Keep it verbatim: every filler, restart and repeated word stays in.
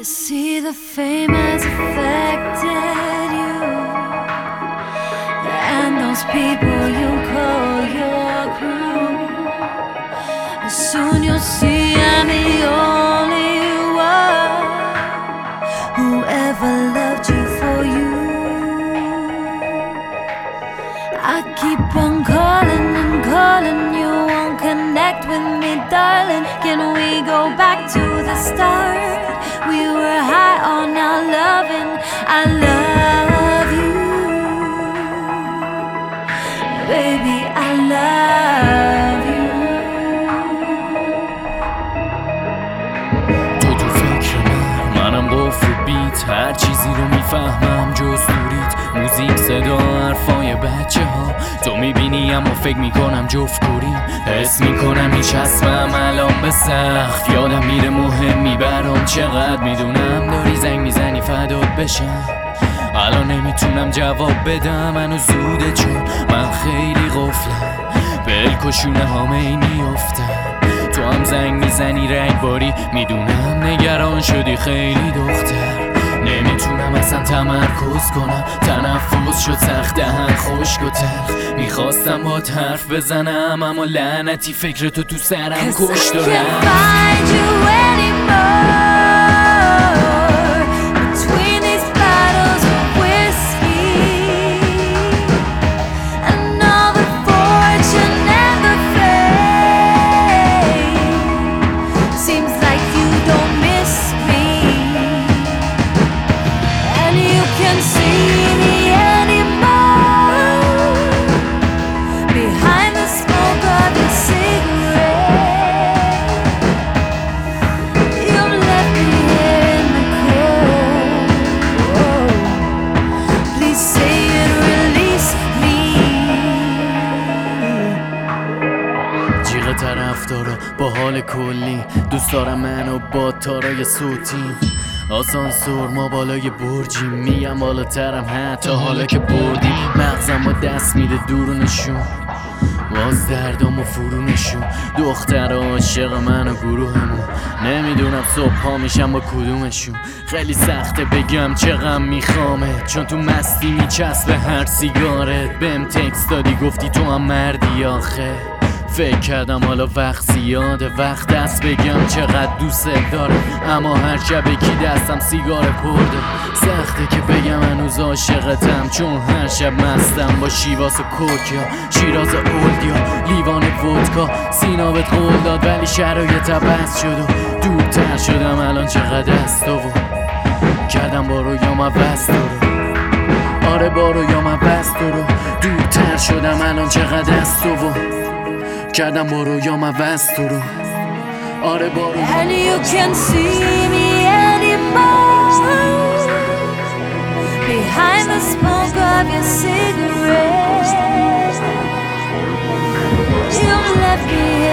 You see the fame has affected you, and those people you call your crew. And soon you'll see I'm the only one who ever loved you for you. I keep on calling and calling, you won't connect with me, darling. Can we go back to the start? We were high on our loving. I love you, baby, I love you. تو تو فکر من، منم قفل بیت، هر چیزی رو میفهمم جز دوریت. موزیک، صدا، حرفای بچه ها، تو میبینی اما فکر میکنم جفت کوریم. حس میکنم میچسبم الان به سقف، یادم میره مهمی برام چقدر. میدونم داری زنگ میزنی فدات بشم، الان نمیتونم جواب بدم، منو زوده چون من خیلی غفلم. بلکشونه هامه ای میافتم، تو هم زنگ میزنی رگباری. میدونم نگران شدی خیلی دختر، نمیتونم اصلا تمرکز کنم. تنفس شد سخت، دهن خشک و تلخ. میخواستم با حرف بزنم اما لعنتی فکر تو تو سرم کش دارم. طرفدارا با حال کلی دوست دارم منو با تارای صوتیم. آسانسور ما بالای برجیم، میگم بالاترم حتی حالا که بردیم. مغزم با دست میده دورونشون، باز دردام و فرونشون. دختر عاشق من و گروهمون، نمیدونم صبح ها میشم با کدومشون. خیلی سخته بگم چقدر میخوامه، چون تو مستی میچسبه هر سیگارت. بهم تکست دادی گفتی تو هم مردی آخه. فکر کردم حالا وقت زیاده، وقت دست بگم چقدر دوست داره. اما هر شب یکی دستم سیگار پرده. سخته که بگم هنوز عاشقتم، چون هر شب مستم با شیواس و کوکیا، شیراز اولدیا، لیوان ودکا. سینابت قول داد ولی شرایط عوض شد و دورتر شدم. الان چقدر از تو و کردم با رویام عوض تو رو. آره با رویام عوض تو رو. دورتر شدم الان چقدر از تو و کردم با رویام عوض تو رو. آره با رویام. And you can't see me anymore behind the smoke of your cigarette. You left me